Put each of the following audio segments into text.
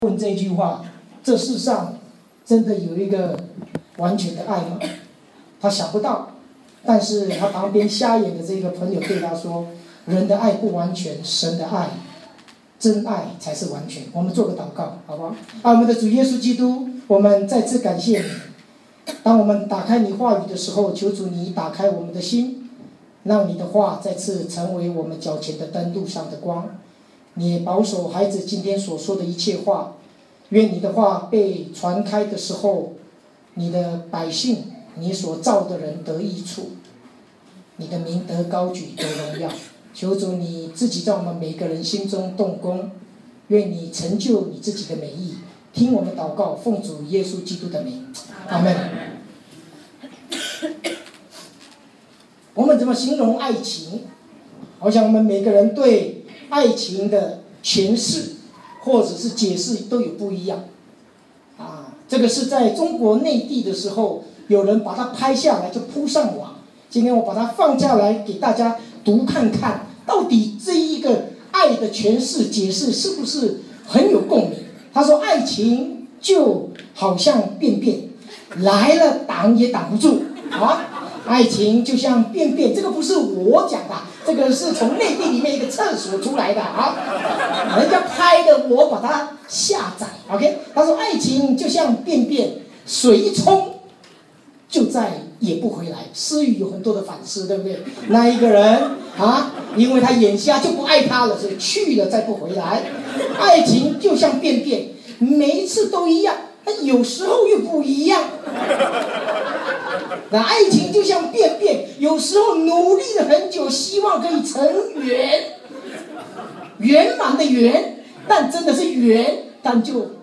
问这句话：这世上真的有一个完全的爱吗？他想不到，但是他旁边瞎眼的这个朋友对他说：人的爱不完全，神的爱，真爱才是完全。我们做个祷告，好不好？我们的主耶稣基督，我们再次感谢你。当我们打开你话语的时候，求主你打开我们的心，让你的话再次成为我们脚前的灯，路上的光。你保守孩子今天所说的一切话，愿你的话被传开的时候，你的百姓，你所造的人得益处，你的名得高举，得荣耀。求主你自己在我们每个人心中动工，愿你成就你自己的美意。听我们祷告，奉主耶稣基督的名，阿们。我们怎么形容爱情？我想我们每个人对爱情的诠释或者是解释都有不一样。这个是在中国内地的时候，有人把它拍下来就铺上网。今天我把它放下来给大家读看看，到底这一个爱的诠释解释是不是很有共鸣？他说，爱情就好像便便，来了挡也挡不住啊！爱情就像便便，这个不是我讲的，这个是从内地里面一个厕所出来的啊，人家拍的，我把它下载。OK， 他说爱情就像便便，水一冲就再也不回来。诗语有很多的反思，对不对？那一个人因为他眼瞎就不爱他了，所以去了再不回来。爱情就像便便，每一次都一样，但有时候又不一样。那爱情就像便便，有时候努力了很久，希望可以成圆，圆满的圆，但真的是圆，但就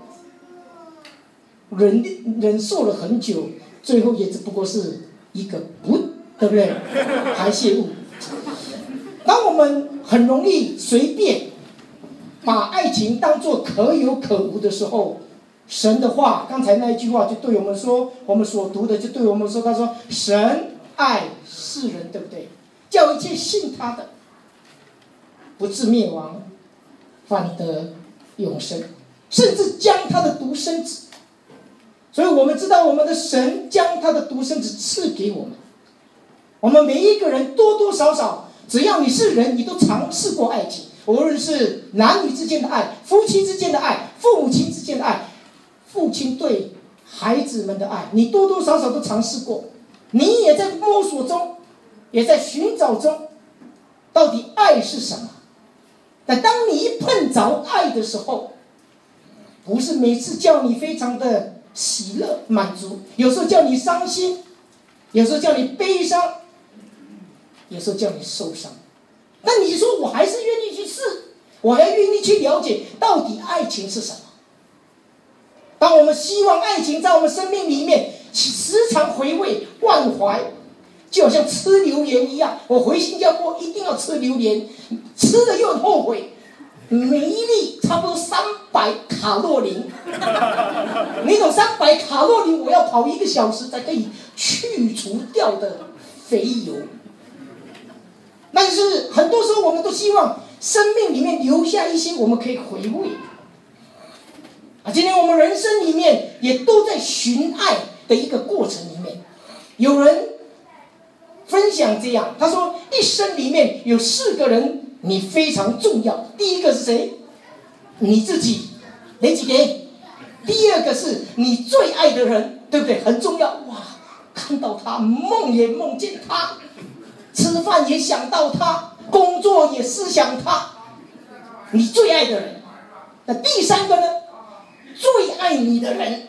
忍受了很久，最后也只不过是一个不，对不对？排泄物。当我们很容易随便把爱情当作可有可无的时候，神的话，刚才那一句话就对我们说，我们所读的就对我们说，他说神爱世人，对不对？叫一切信他的不至灭亡，反得永生，甚至将他的独生子。所以我们知道，我们的神将他的独生子赐给我们。我们每一个人多多少少，只要你是人，你都尝试过爱情，无论是男女之间的爱，夫妻之间的爱，父母亲之间的爱，父亲对孩子们的爱，你多多少少都尝试过。你也在摸索中，也在寻找中，到底爱是什么？但当你一碰着爱的时候，不是每次叫你非常的喜乐满足，有时候叫你伤心，有时候叫你悲伤，有时候叫你受伤。那你说我还是愿意去试，我还愿意去了解到底爱情是什么。当我们希望爱情在我们生命里面时常回味忘怀，就好像吃榴莲一样，我回新加坡一定要吃榴莲，吃了又后悔，每一粒差不多300卡洛里，那种300卡洛里我要跑1个小时才可以去除掉的肥油。但是很多时候我们都希望生命里面留下一些我们可以回味。今天我们人生里面也都在寻爱的一个过程里面。有人分享这样，他说一生里面有4个人你非常重要。第一个是谁？你自己，哪几个？第二个是你最爱的人，对不对？很重要。哇，看到他，梦也梦见他，吃饭也想到他，工作也思想他，你最爱的人。那第3个呢？最爱你的人。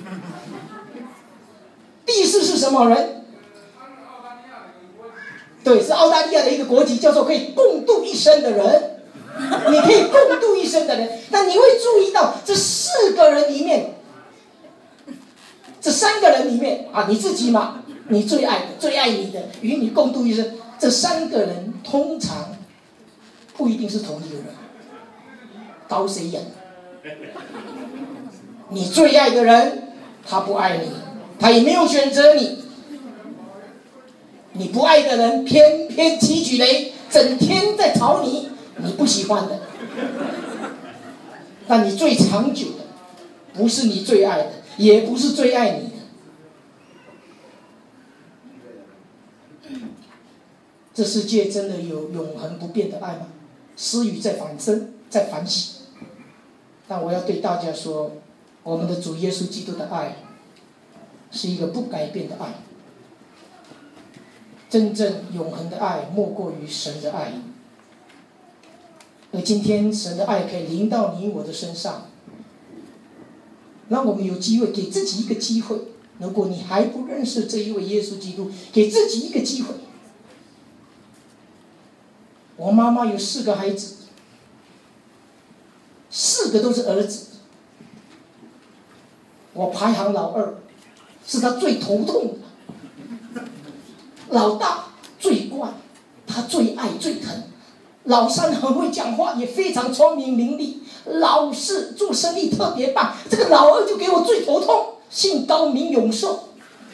第4是什么人？对，是澳大利亚的一个国籍，叫做可以共度一生的人。你可以共度一生的人，但你会注意到这4个人里面，这3个人里面你自己嘛，你最爱的、最爱你的，与你共度一生，这3个人通常不一定是同一个人，高谁演？你最爱的人，他不爱你，他也没有选择你。你不爱的人偏偏起举雷，整天在吵你，你不喜欢的。但你最长久的， 不是你最爱的，也不是最爱你的。这世界真的有永恒不变的爱吗？思雨在反省，在反省。但我要对大家说，我们的主耶稣基督的爱是一个不改变的爱。真正永恒的爱莫过于神的爱。而今天神的爱可以临到你我的身上，让我们有机会，给自己一个机会。如果你还不认识这一位耶稣基督，给自己一个机会。我妈妈有4个孩子，4个都是儿子，我排行老2，是他最头痛的。老大最乖，他最爱最疼。老3很会讲话，也非常聪明伶俐。老4做生意特别棒，这个老2就给我最头痛，姓高名永寿。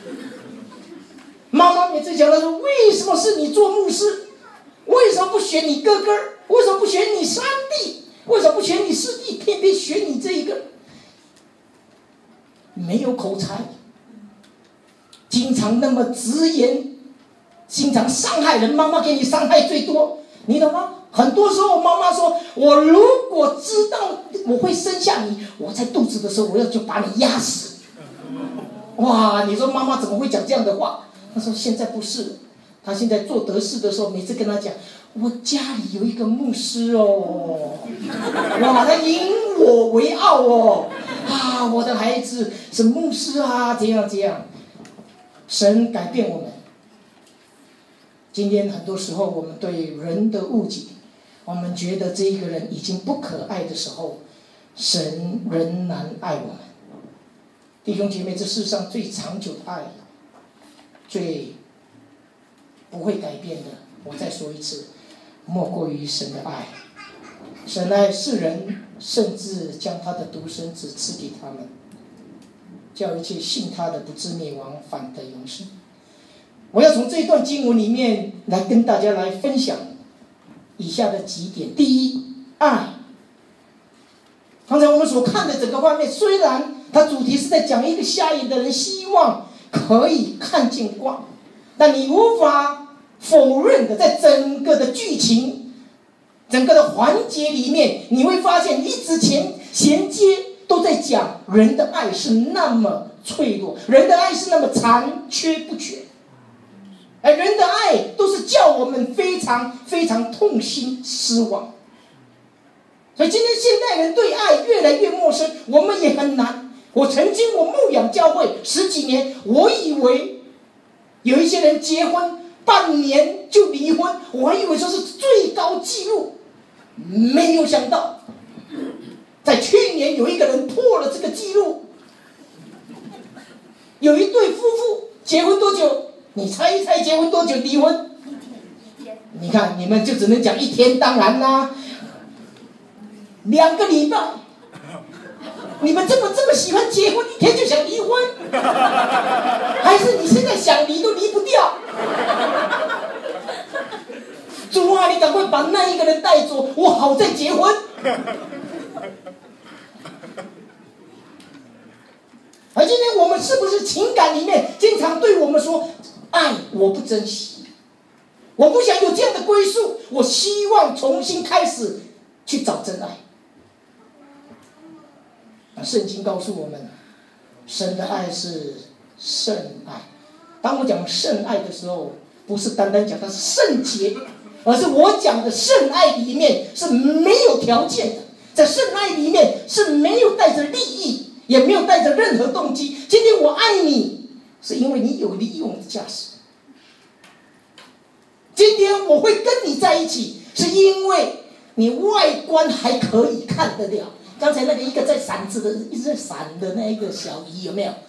妈妈每次讲她说，为什么是你做牧师？为什么不选你哥哥？为什么不选你3弟？为什么不选你4弟？偏偏选你这一个？没有口才，经常那么直言，经常伤害人。妈妈给你伤害最多，你懂吗？很多时候妈妈说，我如果知道我会生下你，我在肚子的时候我就把你压死。哇，你说妈妈怎么会讲这样的话？她说现在不是，她现在做得事的时候，每次跟她讲，我家里有一个牧师哦，哇，他引我为傲哦，啊，我的孩子是牧师啊，这样这样。神改变我们。今天很多时候我们对人的误解，我们觉得这一个人已经不可爱的时候，神仍然爱我们。弟兄姐妹，这世上最长久的爱，最不会改变的，我再说一次，莫过于神的爱。神爱世人，甚至将他的独生子赐给他们，叫一切信他的不至灭亡，反得永生。我要从这一段经文里面来跟大家来分享以下的几点。第一，爱。刚才我们所看的整个画面，虽然它主题是在讲一个瞎眼的人希望可以看见光，但你无法否认的，在整个的剧情、整个的环节里面，你会发现一直衔接都在讲人的爱是那么脆弱，人的爱是那么残缺不全，而人的爱都是叫我们非常非常痛心失望。所以今天现代人对爱越来越陌生，我们也很难。我牧养教会10几年，我以为有一些人结婚半年就离婚，我还以为说是最高纪录，没有想到在去年有一个人破了这个纪录。有一对夫妇结婚多久？你猜一猜结婚多久离婚？你看你们就只能讲1天，当然啦，2个礼拜。你们这么喜欢结婚，1天就想离婚？还是你现在想离都离不掉？主啊，你赶快把那一个人带走，我好再结婚。而今天我们是不是情感里面经常对我们说，爱我不珍惜，我不想有这样的归宿，我希望重新开始去找真爱。圣经告诉我们，神的爱是圣爱。当我讲圣爱的时候，不是单单讲它是圣洁，而是我讲的圣爱里面是没有条件的，在圣爱里面是没有带着利益，也没有带着任何动机。今天我爱你，是因为你有利用的价值。今天我会跟你在一起，是因为你外观还可以看得了。刚才那个一个在闪子的，一直在闪的那一个小姨有没有？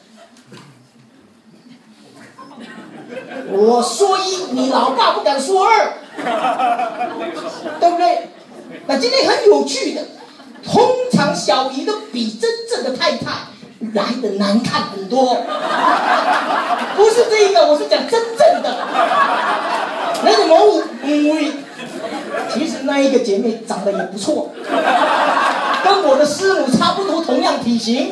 我说1，你老爸不敢说2，对不对？那今天很有趣的，通常小姨都比真正的太太来的难看很多。不是这个，我是讲真正的。那个某其实那一个姐妹长得也不错。跟我的师母差不多同样体型。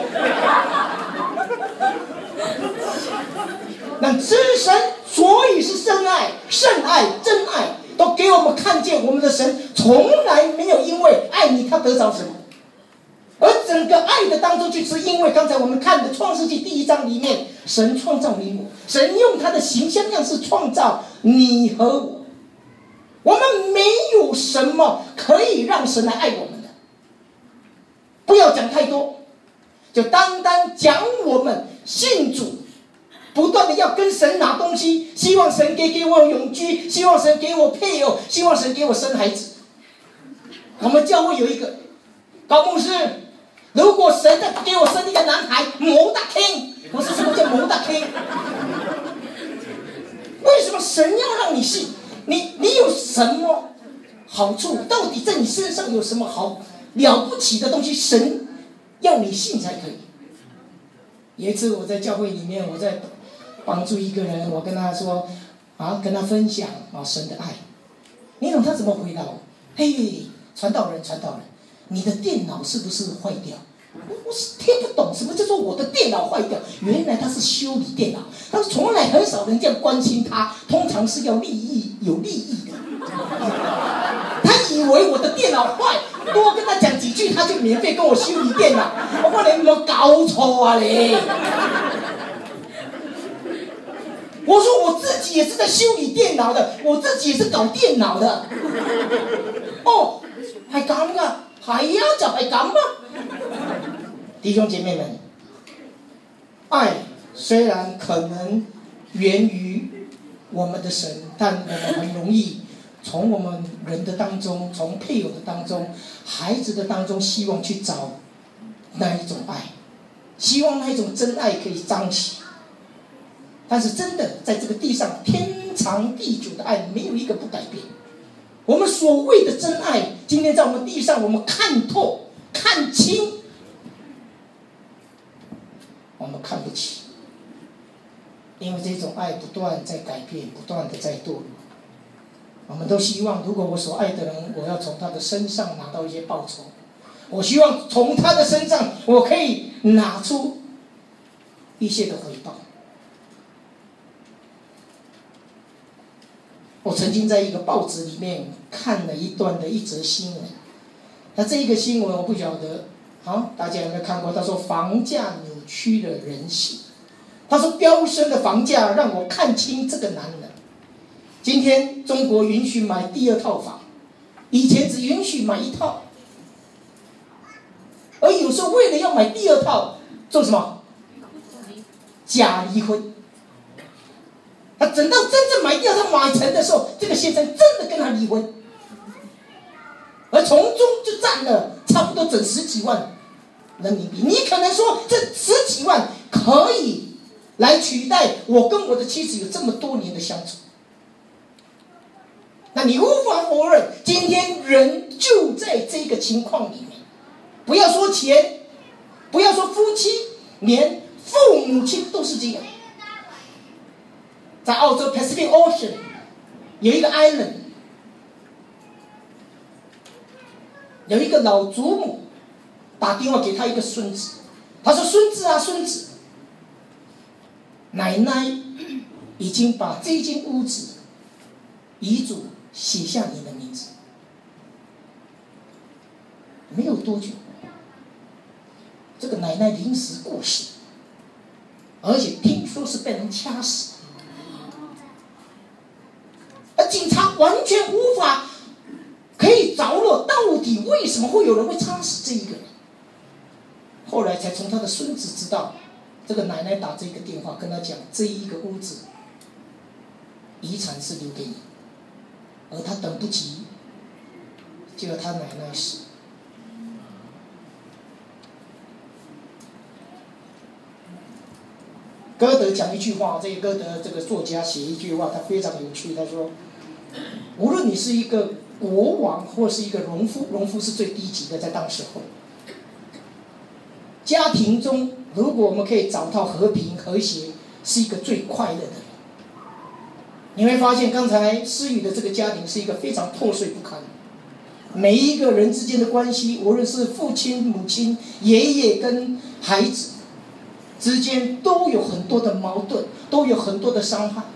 那知神所以是真爱、圣爱、真爱，都给我们看见我们的神从来没有因为爱你他得着什么，而整个爱的当中，就是因为刚才我们看的创世纪第1章里面，神创造你我，神用他的形象样式创造你和我，我们没有什么可以让神来爱我们的。不要讲太多，就单单讲我们信主，不断的要跟神拿东西，希望神给我永居，希望神给我配偶，希望神给我生孩子。我们教会有一个高牧师，如果神再给我生一个男孩，谋大 king， 我说什么叫谋大 king？ 为什么神要让你信？你有什么好处？到底在你身上有什么好了不起的东西？神要你信才可以。有一次我在教会里面，我在帮助一个人，我跟他说跟他分享神的爱。你懂他怎么回答我？嘿，传道人，你的电脑是不是坏掉？我是听不懂什么叫做我的电脑坏掉。原来他是修理电脑，他从来很少人这样关心他，通常是要有利益的。他以为我的电脑坏，多跟他讲几句，他就免费跟我修理电脑。我说你有没有搞错啊你？我说我自己也是在修理电脑的，我自己也是搞电脑的。哦，係咁噶，係啊，就係咁啊。弟兄姐妹们，爱虽然可能源于我们的神，但我们很容易从我们人的当中，从配偶的当中，孩子的当中，希望去找那一种爱，希望那一种真爱可以张起。但是真的在这个地上天长地久的爱，没有一个不改变。我们所谓的真爱，今天在我们地上，我们看透、看清，我们看不起，因为这种爱不断在改变，不断的在堕落。我们都希望，如果我所爱的人，我要从他的身上拿到一些报酬，我希望从他的身上，我可以拿出一些的回报。我曾经在一个报纸里面看了一则新闻，那这一个新闻我不晓得大家有没有看过？他说房价扭曲了人性，他说飙升的房价让我看清这个男人。今天中国允许买第2套房，以前只允许买1套，而有时候为了要买第2套，做什么？假离婚。他等到真正买第2套买成的时候，这个先生真的跟他离婚，而从中就占了差不多整10几万人民币。你可能说这10几万可以来取代我跟我的妻子有这么多年的相处，那你无法否认，今天人就在这个情况里面。不要说钱，不要说夫妻，连父母亲都是这样。在澳洲 Pacific Ocean 有一个 island， 有一个老祖母打电话给他一个孙子，他说：“孙子，奶奶已经把这间屋子遗嘱写下你的名字。”没有多久，这个奶奶临时过世，而且听说是被人掐死。而警察完全无法可以着落到底为什么会有人会掐死这一个人。后来才从他的孙子知道，这个奶奶打这个电话跟他讲，这一个屋子遗产是留给你，而他等不及，就要他奶奶死。歌德讲一句话，这个歌德这个作家写一句话，他非常有趣。他说，无论你是一个国王或是一个农夫，农夫是最低级的，在当时候，家庭中如果我们可以找到和平和谐，是一个最快乐的人。你会发现刚才诗雨的这个家庭是一个非常破碎不堪， 每一个人之间的关系，无论是父亲、母亲、爷爷跟孩子之间，都有很多的矛盾，都有很多的伤害。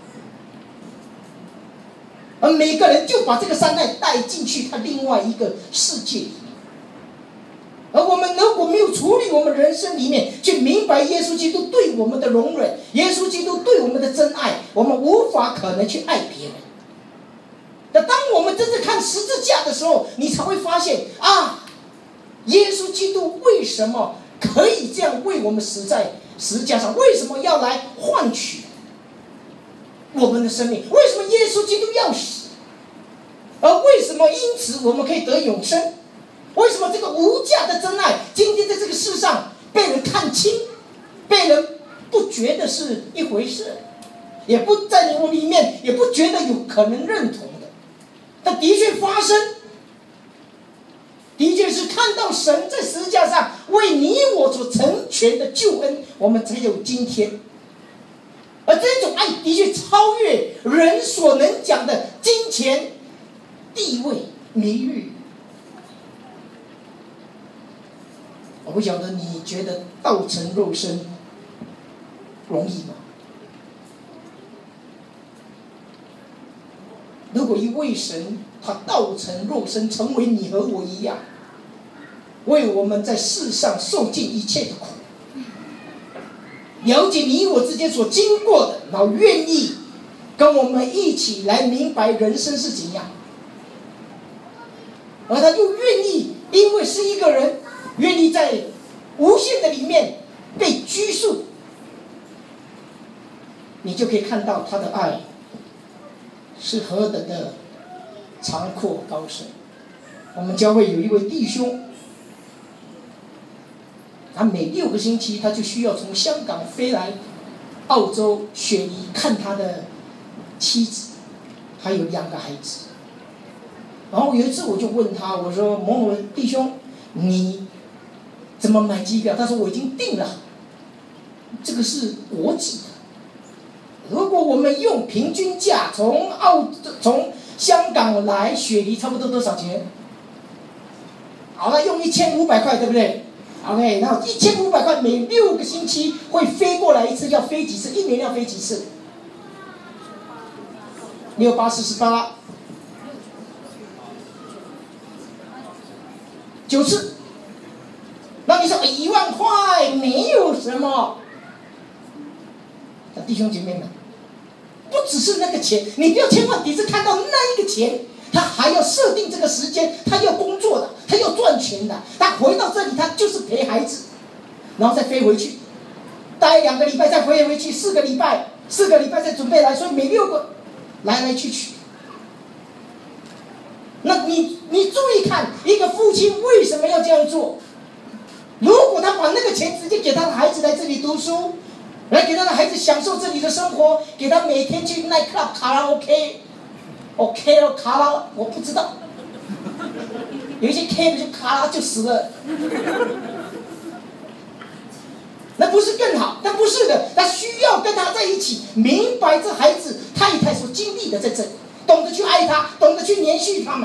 而每个人就把这个伤害带进去他另外一个世界里面。而我们如果没有处理我们人生里面，去明白耶稣基督对我们的容忍，耶稣基督对我们的真爱，我们无法可能去爱别人。那当我们真正看十字架的时候，你才会发现啊，耶稣基督为什么可以这样为我们死在十字架上？为什么要来换取我们的生命？为什么耶稣基督要死？而为什么因此我们可以得永生？为什么这个无价的真爱今天在这个世上被人看清，被人不觉得是一回事，也不在我里面也不觉得有可能认同的？它的确发生，的确是看到神在十字架上为你我所成全的救恩，我们才有今天。而这种爱的确超越人所能讲的金钱、地位、名誉。我不晓得你觉得道成肉身容易吗？如果一位神他道成肉身，成为你和我一样，为我们在世上受尽一切的苦，了解你我之间所经过的，然后愿意跟我们一起来明白人生是怎样，而他又愿意，因为是一个人愿意在无限的里面被拘束，你就可以看到他的爱是何等的长阔高深。我们教会有一位弟兄，他每6个星期他就需要从香港飞来澳洲雪梨看他的妻子，还有2个孩子。然后有一次我就问他，我说某某弟兄，你怎么买机票？他说我已经订了，这个是国际的。如果我们用平均价从香港来雪梨，差不多多少钱？好了，用1500块，对不对 ？OK， 然后1500块每6个星期会飞过来一次，要飞几次？1年要飞几次？68、48、9次。那你说1万块没有什么，弟兄姐妹们，不只是那个钱，你不要千万只是看到那一个钱，他还要设定这个时间，他要工作的，他要赚钱的，他回到这里他就是陪孩子，然后再飞回去，待2个礼拜再飞回去，4个礼拜再准备来，所以每6个来来去去。那你注意看，一个父亲为什么要这样做？如果他把那个钱直接给他的孩子来这里读书，来给他的孩子享受这里的生活，给他每天去night club、卡拉 OK 了，卡拉我不知道，有一些 K 的就卡拉就死了，那不是更好？但不是的，他需要跟他在一起，明白这孩子太太所经历的在这里，懂得去爱他，懂得去延续他们。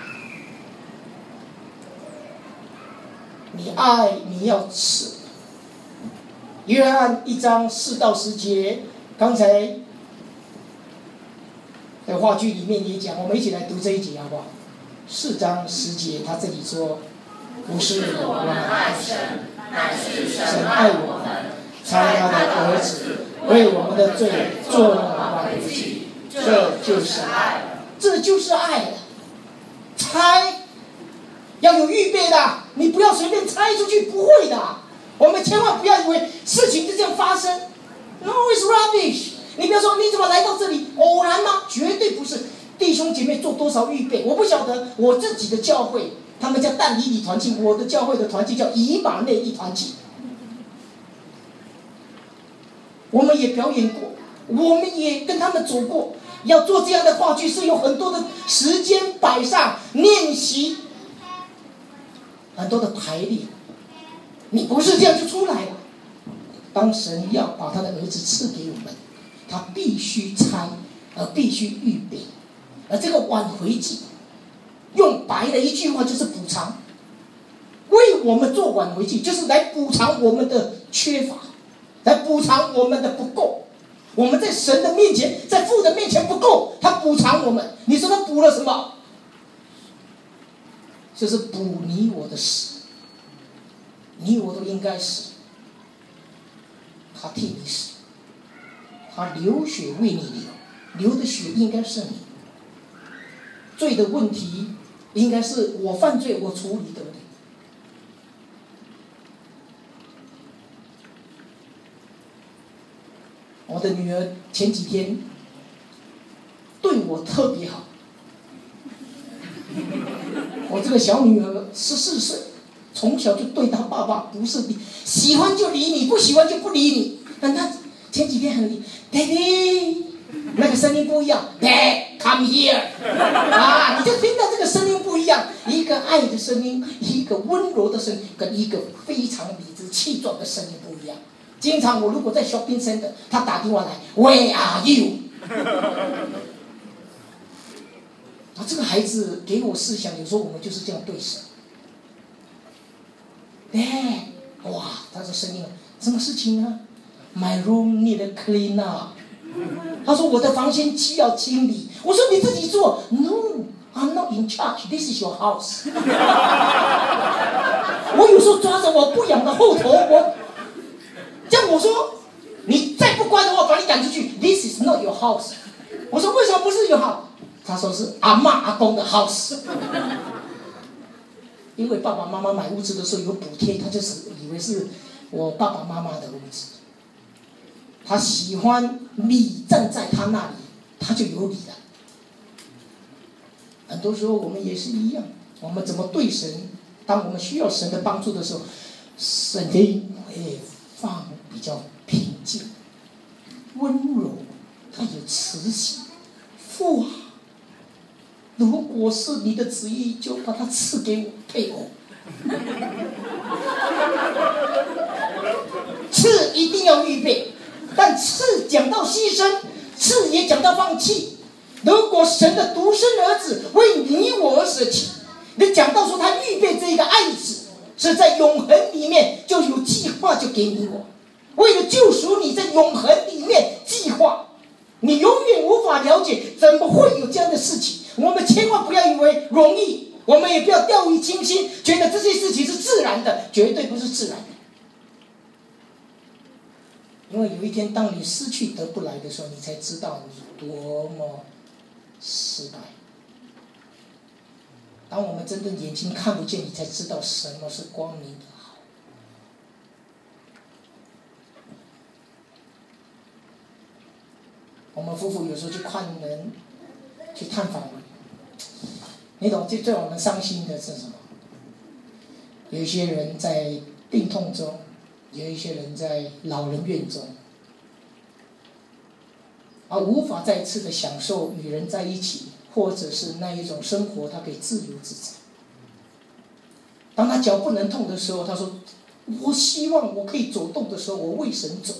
你爱，你要吃。约翰1章4到10节，刚才在话剧里面也讲，我们一起来读这一节好不好？4章10节，他这里说，不是我们爱神，乃是神爱我们，差他的儿子为我们的罪做了挽回祭，这就是爱，这就是爱了。猜要有预备的，你不要随便猜出去，不会的。我们千万不要以为事情就这样发生 ，No, it's rubbish。你不要说你怎么来到这里，偶然吗？绝对不是。弟兄姐妹做多少预备，我不晓得。我自己的教会，他们叫但以理团契，我的教会的团契叫以马内利团契。我们也表演过，我们也跟他们走过。要做这样的话剧是有很多的时间摆上练习，很多的排练。你不是这样就出来了。当神要把他的儿子赐给我们，他必须猜，而必须预备。而这个挽回祭， 用白的一句话就是补偿，为我们做挽回祭，就是来补偿我们的缺乏，来补偿我们的不够。我们在神的面前，在父的面前不够，他补偿我们。你说他补了什么？就是补你我的死，你我都应该死，他替你死，他流血为你流的血应该是你。罪的问题应该是我犯罪我处理，对不对？我的女儿前几天对我特别好，我这个小女儿14岁，从小就对她爸爸不是你喜欢就理你，不喜欢就不理你。但她前几天很理 ，Daddy， 那个声音不一样 ，Dad come here， 啊，你就听到这个声音不一样，一个爱的声音，一个温柔的声音，跟一个非常理直气壮的声音不一样。经常我如果在 shopping center， 他打电话来 ，Where are you？ 啊，这个孩子给我思想，有时候我们就是这样对神。哇，他的声音，什么事情啊 ？My room need a clean up。他说我的房间需要清理。我说你自己做 ，No，I'm not in charge. This is your house 。我有时候抓着我不痒的后头，这样我说，你再不乖的话，把你赶出去。This is not your house。我说为什么不是your house？他说是阿嬷阿公的 house。因为爸爸妈妈买屋子的时候有补贴，他就是以为是我爸爸妈妈的屋子。他喜欢你站在他那里，他就有理了。很多时候我们也是一样，我们怎么对神？当我们需要神的帮助的时候，神会放比较平静、温柔，他有慈禧。父啊，如果是你的旨意，就把他赐给我配偶。赐一定要预备，但赐讲到牺牲，赐也讲到放弃。如果神的独生儿子为你我而舍弃，你讲到说他预备这个爱子是在永恒里面就有计划，就给你我，为了救赎你，在永恒里面计划，你永远无法了解怎么会有这样的事情。我们千万不要以为容易，我们也不要掉以轻心，觉得这些事情是自然的，绝对不是自然的。因为有一天当你失去得不来的时候，你才知道你多么失败。当我们真正眼睛看不见，你才知道什么是光明的好。我们夫妇有时候去看人，去探访人，你懂？最让我们伤心的是什么？有一些人在病痛中，有一些人在老人院中，而无法再次的享受与人在一起，或者是那一种生活，他可以自由自在。当他脚不能动的时候，他说：“我希望我可以走动的时候，我为神走。”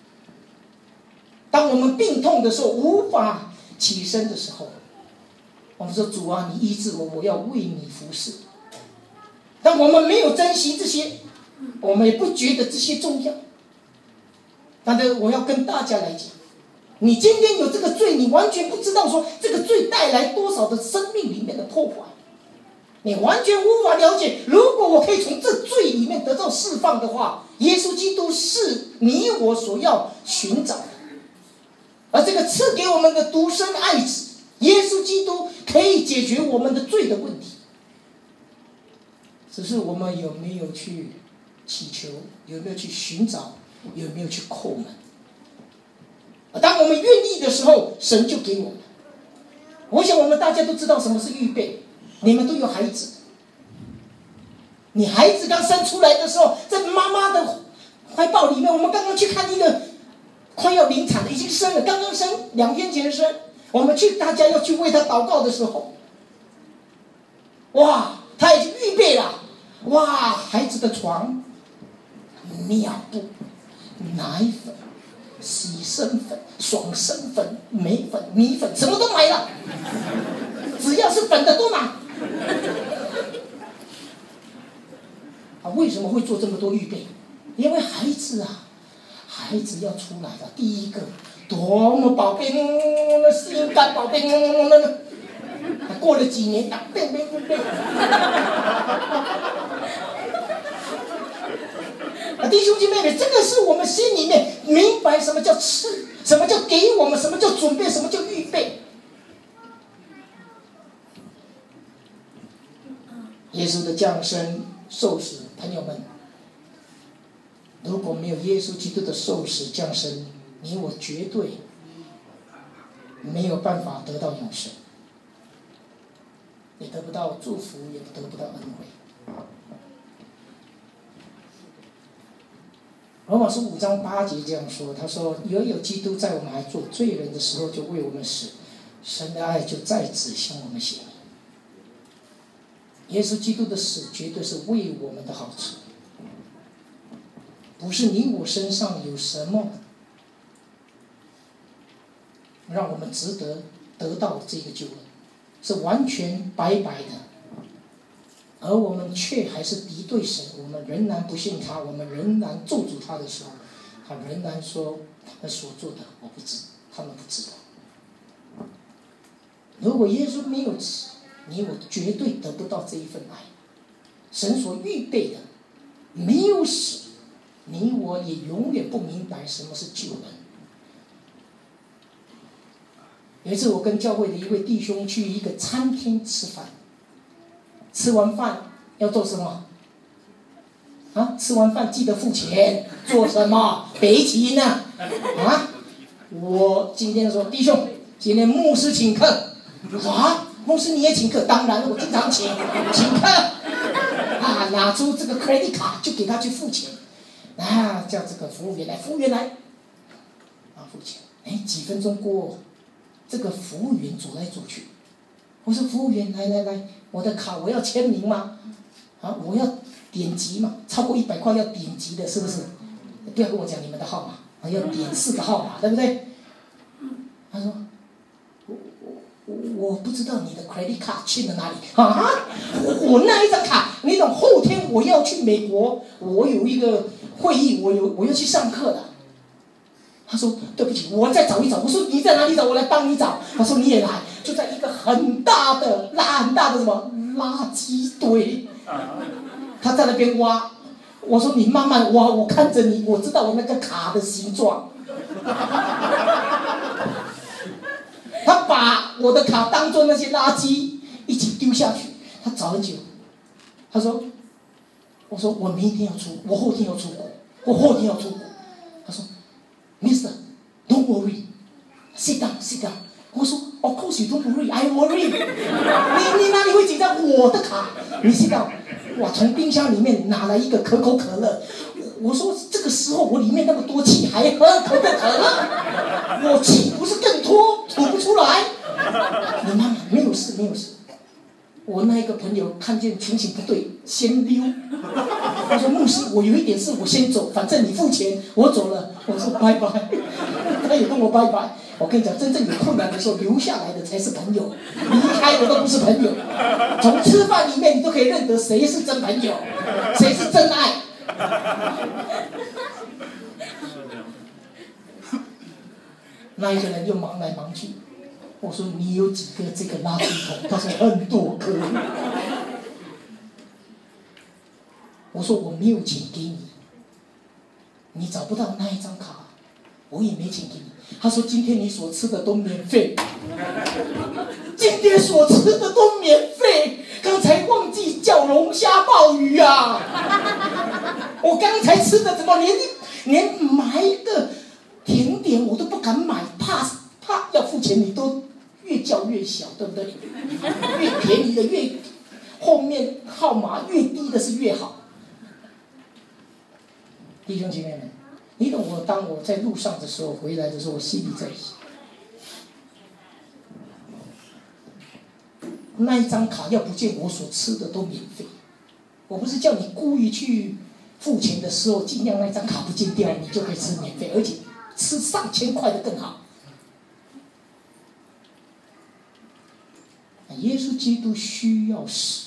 当我们病痛的时候，无法起身的时候，我们说：“主啊，你医治我，我要为你服侍。”但我们没有珍惜这些，我们也不觉得这些重要。但是我要跟大家来讲，你今天有这个罪，你完全不知道说这个罪带来多少的生命里面的破坏，你完全无法了解。如果我可以从这罪里面得到释放的话，耶稣基督是你我所要寻找的。而这个赐给我们的独生爱子耶稣基督可以解决我们的罪的问题，只是我们有没有去祈求，有没有去寻找，有没有去叩门。当我们愿意的时候，神就给我们。我想我们大家都知道什么是预备，你们都有孩子，你孩子刚生出来的时候，在妈妈的怀抱里面，我们刚刚去看一个快要临产的，已经生了，刚刚生2天前生，我们去大家要去为他祷告的时候，哇，他已经预备了，哇，孩子的床、尿布、奶粉、洗身粉、爽身粉、眉粉、米粉，什么都买了，只要是粉的都拿。 啊，为什么会做这么多预备？因为孩子啊，孩子要出来了，第一个多么宝贝，心肝宝贝，过了几年，弟兄姐妹们，这个是我们心里面明白什么叫赐，什么叫给我们，什么叫准备，什么叫预备。耶稣的降生、受死，朋友们，如果没有耶稣基督的受死、降生，你我绝对没有办法得到永生，也得不到祝福，也得不到恩惠。罗马书5章8节这样说，他说：“唯有基督在我们还做罪人的时候就为我们死，神的爱就在此向我们显明。”耶稣基督的死绝对是为我们的好处，不是你我身上有什么让我们值得得到这个救恩，是完全白白的。而我们却还是敌对神，我们仍然不信他，我们仍然咒诅他的时候，他仍然说他们所做的我不知，他们不知道。如果耶稣没有死，你我绝对得不到这一份爱。神所预备的没有死，你我也永远不明白什么是救恩。有一次我跟教会的一位弟兄去一个餐厅吃饭，吃完饭要做什么？啊，吃完饭记得付钱，做什么？北齐呢？啊，我今天说弟兄，今天牧师请客。啊，牧师你也请客？当然，我经常请客。啊，拿出这个 credit 卡就给他去付钱。啊，叫这个服务员来，服务员来，啊，付钱。哎，几分钟过，这个服务员走来走去。我说服务员，来，我的卡我要签名吗？啊，我要点击嘛，超过100块要点击的，是不是？不要跟我讲你们的号码，要点4个号码，对不对？他说，我不知道你的 credit card 去了哪里啊？我那一张卡，你懂，后天我要去美国，我有一个会议，我要去上课的。他说对不起，我再找一找。我说你在哪里找？我来帮你找。他说你也来，就在一个很大的什么垃圾堆，他在那边挖。我说你慢慢挖，我看着你，我知道我那个卡的形状。他把我的卡当作那些垃圾一起丢下去。他找很久，他说，我说我明天要出，我后天要出国，我后天要出国。他说 Mister, don't worry, sit down. 我说 Of course you don't worry, I worry. 你哪里会紧张？我的卡，你 sit down。哇，从冰箱里面拿来一个可口可乐。我说这个时候我里面那么多气，还喝可口可乐，我气不是更多，吐不出来。你妈妈没有事。我那一个朋友看见情形不对，先溜。他说牧师，我有一点事，我先走，反正你付钱，我走了。我说拜拜，他也跟我拜拜。我跟你讲，真正有困难的时候，留下来的才是朋友，离开的都不是朋友。从吃饭里面，你都可以认得谁是真朋友，谁是真爱。那一个人又忙来忙去。我说你有几个这个垃圾桶？他说很多颗。我说我没有钱给你，你找不到那一张卡，我也没钱给你。他说今天你所吃的都免费，今天所吃的都免费。刚才忘记叫龙虾鲍鱼啊！我刚才吃的怎么连买一个甜点我都不敢买，怕要付钱，你都越叫越小，对不对？越便宜的越后面号码越低的是越好。弟兄姐妹们，你懂我当我在路上的时候，回来的时候，我心里在想，那一张卡要不见，我所吃的都免费。我不是叫你故意去付钱的时候，尽量那张卡不见掉，你就可以吃免费，而且吃上千块的更好。 耶稣基督需要死。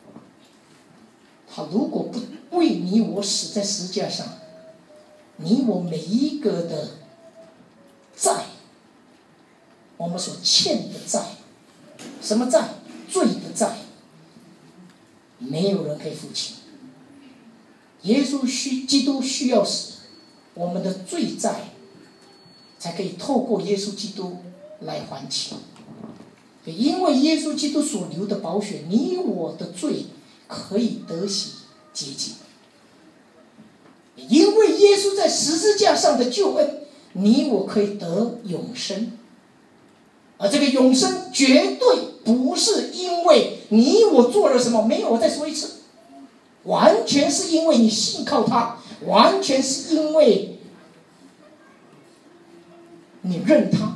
他如果不为你我死在十字架上，你我每一个的债，我们所欠的债，什么债？罪的债，没有人可以付清。耶稣基督需要死，我们的罪债才可以透过耶稣基督来还清。因为耶稣基督所流的宝血，你我的罪可以得洗洁净。因为耶稣在十字架上的救恩，你我可以得永生。而这个永生绝对不是因为你我做了什么，没有，我再说一次，完全是因为你信靠他，完全是因为你认他。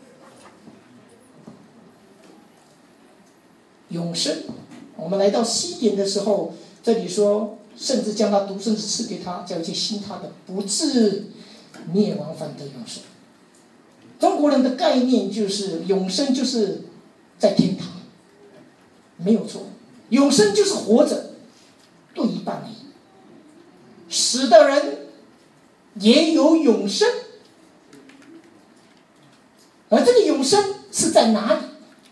永生，我们来到西典的时候，这里说，甚至将他独生子赐给他，叫一切信他的不至灭亡，反得永生。中国人的概念就是永生就是在天堂，没有错，永生就是活着，对一半而已。死的人也有永生，而这个永生是在哪里？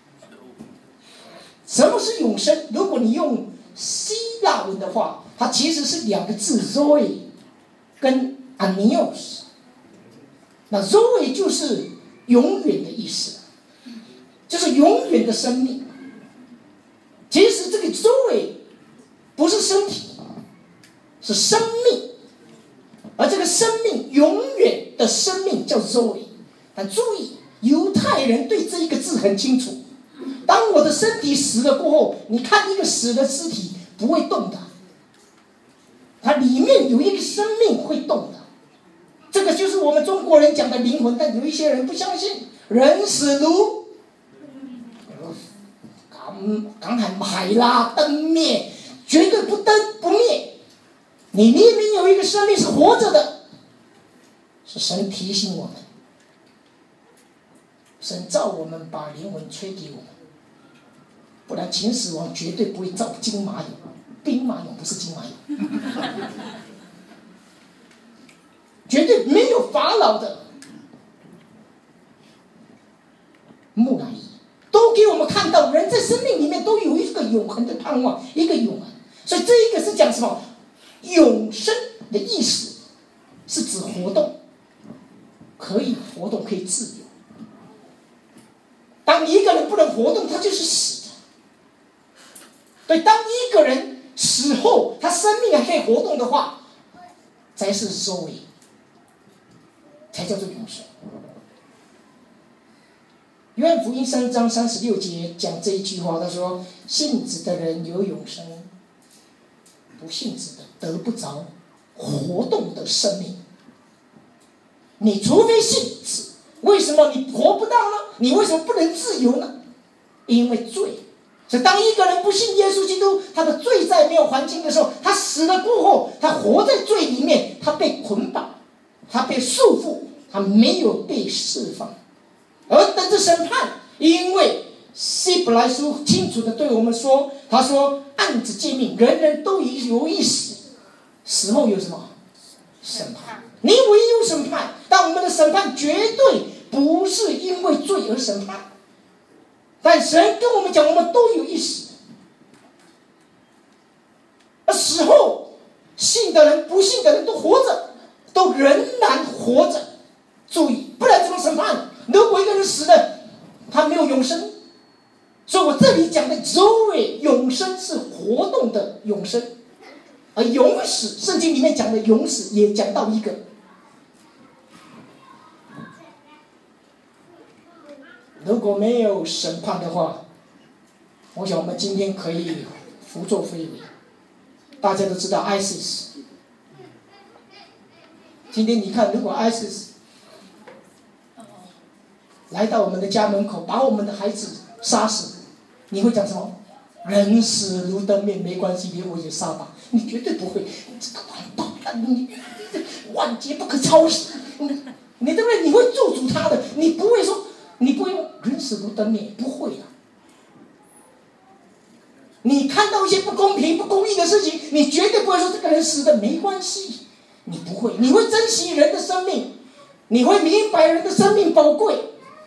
什么是永生？如果你用希腊文的话，它其实是两个字 Zoe 跟 Anios。那 Zoe 就是永远的意思，就是永远的生命。其实这个 Zoe 不是身体，是生命，而这个生命永远的生命叫 Zoe。但注意，犹太人对这一个字很清楚。当我的身体死了过后，你看一个死的尸体不会动的，它里面有一个生命会动的。这个就是我们中国人讲的灵魂，但有一些人不相信，人死如港海啦，灯灭，绝对不灯不灭。你里面有一个生命是活着的，是神提醒我们，神造我们，把灵魂吹给我们。不然秦始皇绝对不会造金马俑，兵马俑不是金马俑，绝对没有法老的木乃伊，都给我们看到人在生命里面都有一个永恒的盼望，一个永恒。所以这一个是讲什么？永生的意思是指活动，可以活动，可以自由。当一个人不能活动，他就是死。所以当一个人死后，他生命还可以活动的话，才是收尾，才叫做永生。约翰福音3章36节讲这一句话，他说：“信子的人有永生，不信子的得不着活动的生命。”你除非信子，为什么你活不到呢？你为什么不能自由呢？因为罪。所以当一个人不信耶稣基督，他的罪债没有还清的时候，他死了过后，他活在罪里面，他被捆绑，他被束缚，他没有被释放，而等着审判。因为希伯来书清楚的对我们说，他说按着诫命，人人都有一死，死后有什么审判？你唯有审判，但我们的审判绝对不是因为罪而审判。但神跟我们讲，我们都有一死，而死后信的人不信的人都活着，都仍然活着。注意，不然怎么审判？如果一个人死了，他没有永生。所以我这里讲的 Zoe 永生是活动的永生，而永死，圣经里面讲的永死也讲到一个，如果没有审判的话，我想我们今天可以胡作非为。大家都知道 ISIS， 今天你看，如果 ISIS 来到我们的家门口，把我们的孩子杀死，你会讲什么？人死如灯灭，没关系，连我也杀吧。你绝对不会，这个王八蛋，你万劫不可超死，你对不对？你会咒诅他的，你不会说，你不会用人死如灯灭，不会的。 你看到一些不公平、不公义的事情，你绝对不会说这个人死的没关系，你不会，你会珍惜人的生命，你会明白人的生命宝贵，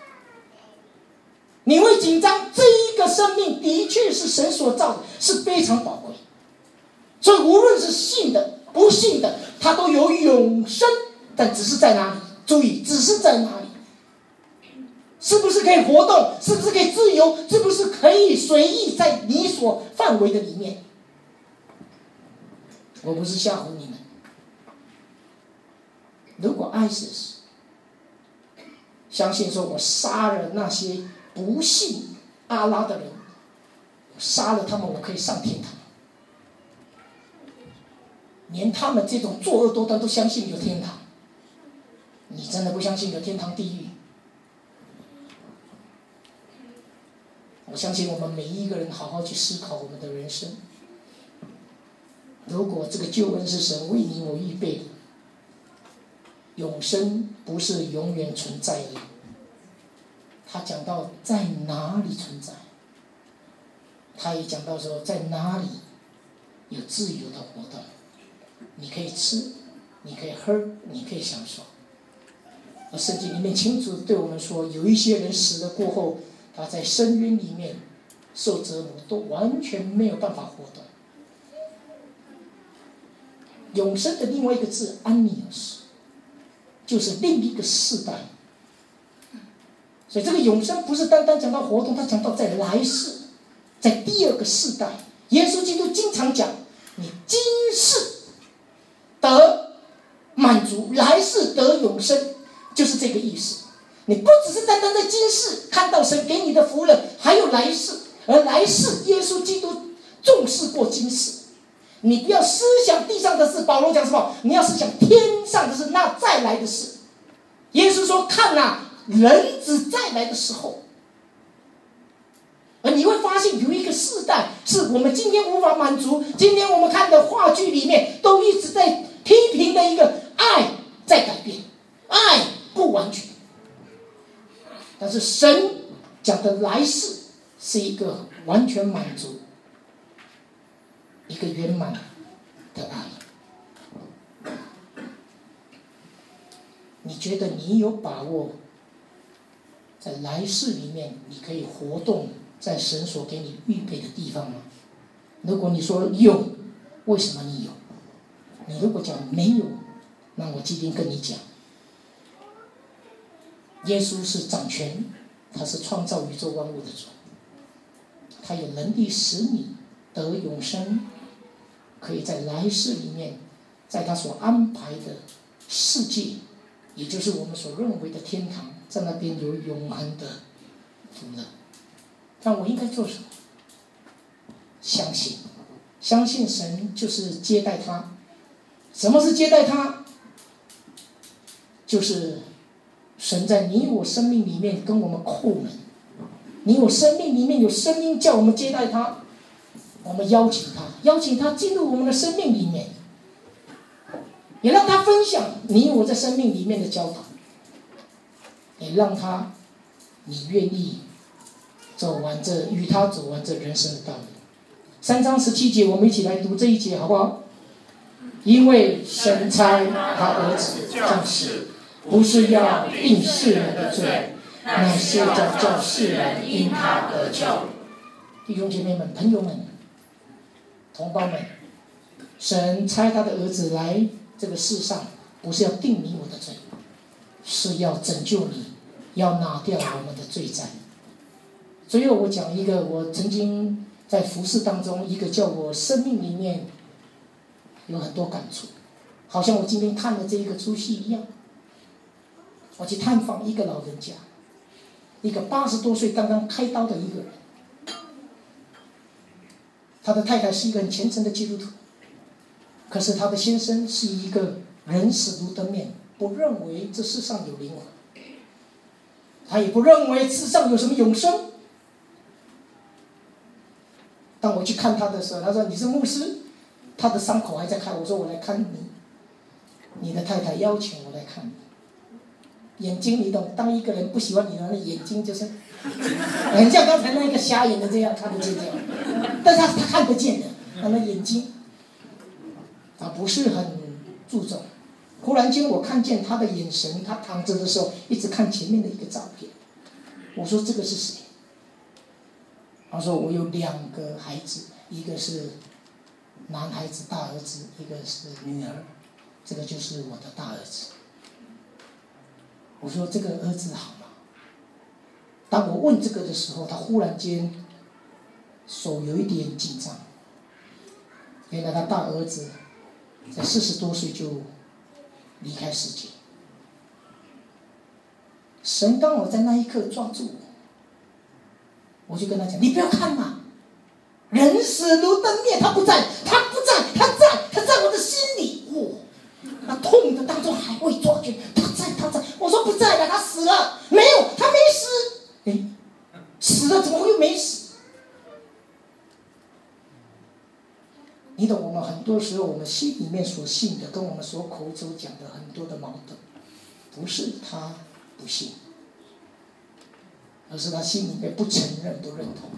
你会紧张，这一个生命的确是神所造的，是非常宝贵。所以无论是信的、不信的，他都有永生，但只是在哪里？注意，只是在哪里？是不是可以活动？是不是可以自由？是不是可以随意在你所范围的里面？我不是吓唬你们。如果 ISIS 相信说我杀了那些不信阿拉的人，我杀了他们，我可以上天堂。连他们这种作恶多端都相信有天堂，你真的不相信有天堂地狱？我相信我们每一个人好好去思考我们的人生。如果这个救恩是神为你我预备的，永生不是永远存在的。他讲到在哪里存在，他也讲到说在哪里有自由的活动，你可以吃，你可以喝，你可以享受。而圣经里面清楚对我们说，有一些人死了过后，他在深渊里面受折磨，都完全没有办法活动。永生的另外一个字安尼斯，就是另一个世代。所以这个永生不是单单讲到活动，他讲到在来世，在第二个世代。耶稣基督经常讲，你今世得满足，来世得永生，就是这个意思。你不只是单单在今世看到神给你的福了，还有来世。而来世耶稣基督重视过今世，你不要思想地上的事。保罗讲什么？你要思想天上的事，那再来的事。耶稣说，看啊，人子再来的时候。而你会发现有一个世代是我们今天无法满足。今天我们看的话剧里面都一直在批评的一个爱在改变，爱不完全。但是神讲的来世是一个完全满足，一个圆满的爱。你觉得你有把握在来世里面你可以活动在神所给你预备的地方吗？如果你说有，为什么你有？你如果讲没有，那我今天跟你讲，耶稣是掌权，他是创造宇宙万物的主，他有能力使你得永生，可以在来世里面，在他所安排的世界，也就是我们所认为的天堂，在那边有永恒的福乐。那我应该做什么？相信，相信神就是接待他。什么是接待他？就是神在你我生命里面跟我们叩门，你我生命里面有声音叫我们接待他，我们邀请他进入我们的生命里面，也让他分享你我在生命里面的教导，也让他你愿意与他走完这人生的道路。3章17节，我们一起来读这一节好不好？因为神差他儿子降世，不是要定世人的罪，乃是叫世人因他得救。弟兄姐妹们、朋友们、同胞们，神差他的儿子来这个世上，不是要定你我的罪，是要拯救你，要拿掉我们的罪债。最后我讲一个我曾经在服事当中，一个叫我生命里面有很多感触，好像我今天看了这一个出戏一样。我去探访一个老人家，一个80多岁刚刚开刀的一个人，他的太太是一个很虔诚的基督徒，可是他的先生是一个人死如灯灭，不认为这世上有灵魂，他也不认为世上有什么永生。当我去看他的时候，他说：“你是牧师？”他的伤口还在开。我说：“我来看你。”你的太太邀请我来看你。眼睛你懂，当一个人不喜欢你的眼睛就是很像刚才那个瞎眼的这样看不见这样。 但是他看得见的，他的眼睛，他不是很注重。忽然间我看见他的眼神，他躺着的时候一直看前面的一个照片。我说这个是谁？他说我有2个孩子，一个是男孩子大儿子，一个是女儿，这个就是我的大儿子。我说这个儿子好吗？当我问这个的时候，他忽然间手有一点紧张。原来他大儿子在40多岁就离开世界。神刚好在那一刻抓住我，我就跟他讲：“你不要看嘛，人死如灯灭，他不在，他不在，他在我的心里。”那痛的当中还会抓住，他在。我说不在了，他死了，没有，他没死。死了怎么会又没死？你懂，我们很多时候我们心里面所信的，跟我们所口中讲的很多的矛盾，不是他不信，而是他心里面不承认不认同。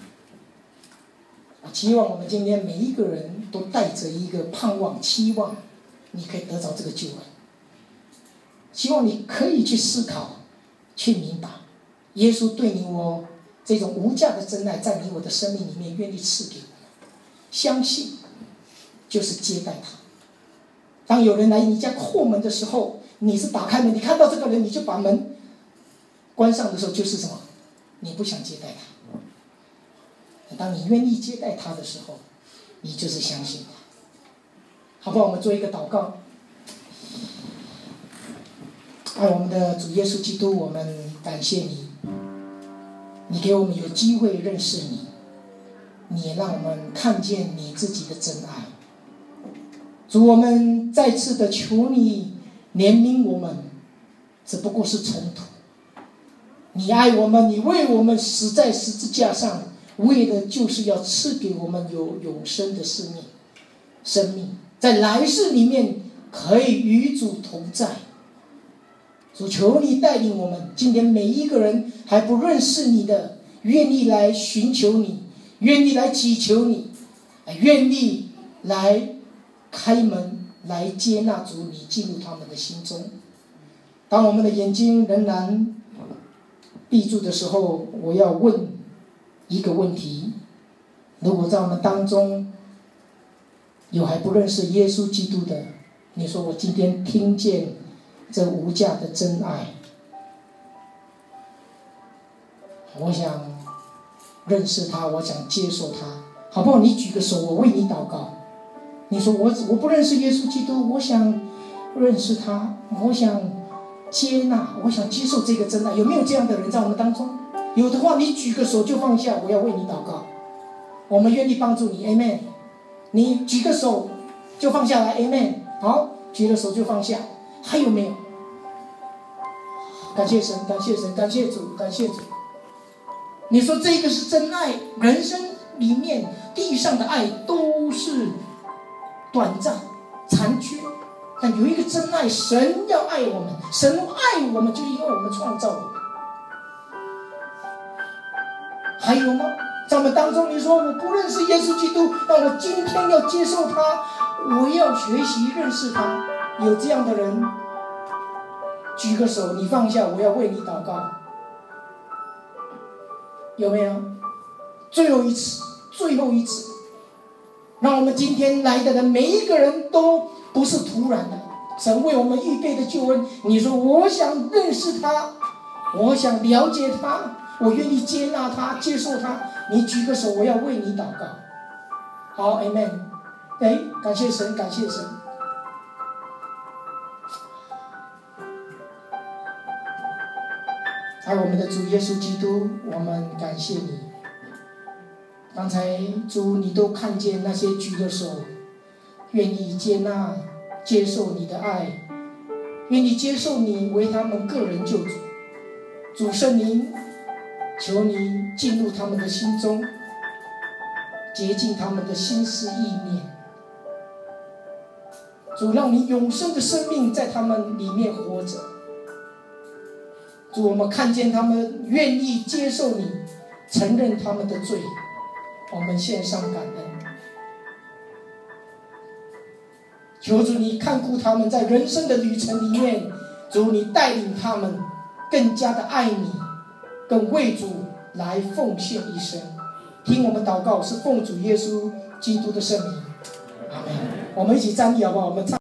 期望我们今天每一个人都带着一个盼望，期望你可以得着这个救恩，希望你可以去思考，去明白，耶稣对你我这种无价的真爱，在你我的生命里面愿意赐给我们。相信就是接待他。当有人来你家叩门的时候，你是打开门，你看到这个人你就把门关上的时候，就是什么？你不想接待他。当你愿意接待他的时候，你就是相信他。好不好？我们做一个祷告。爱我们的主耶稣基督，我们感谢你，你给我们有机会认识你，你也让我们看见你自己的真爱。主，我们再次的求你怜悯我们，只不过是尘土。你爱我们，你为我们死在十字架上，为的就是要赐给我们有永生的生命，在来世里面可以与主同在。主，求你带领我们，今天每一个人还不认识你的，愿意来寻求你，愿意来祈求你，愿意来开门，来接纳主你进入他们的心中。当我们的眼睛仍然闭住的时候，我要问一个问题：如果在我们当中有还不认识耶稣基督的，你说我今天听见这无价的真爱，我想认识他，我想接受他，好不好？你举个手，我为你祷告。你说我不认识耶稣基督，我想认识他，我想接纳，我想接受这个真爱。有没有这样的人在我们当中？有的话，你举个手就放下，我要为你祷告。我们愿意帮助你 ，Amen。你举个手就放下来 ，Amen。好，举了手就放下。还有没有？感谢神，感谢神，感谢主，感谢主。你说这个是真爱，人生里面地上的爱都是短暂、残缺，但有一个真爱，神要爱我们，神爱我们，就因为我们创造我们。还有吗？在我们当中，你说我不认识耶稣基督，但我今天要接受他，我要学习认识他。有这样的人，举个手，你放下，我要为你祷告。有没有？最后一次，最后一次，让我们今天来的人，每一个人都不是突然的，神为我们预备的救恩。你说我想认识他，我想了解他，我愿意接纳他，接受他。你举个手，我要为你祷告。好 ，Amen。感谢神，感谢神。爱我们的主耶稣基督，我们感谢你。刚才主，你都看见那些举的手，愿意接纳、接受你的爱，愿意接受你为他们个人救主。主圣灵，求你进入他们的心中，洁净他们的心思意念。主，让你永生的生命在他们里面活着。主，我们看见他们愿意接受你，承认他们的罪， 我们献上感恩。求主你看顾他们在人生的旅程里面，主你带领他们更加的爱你，更为主来奉献一生。听我们祷告，是奉主耶稣基督的圣名，阿门。我们一起站立好不好？我们唱。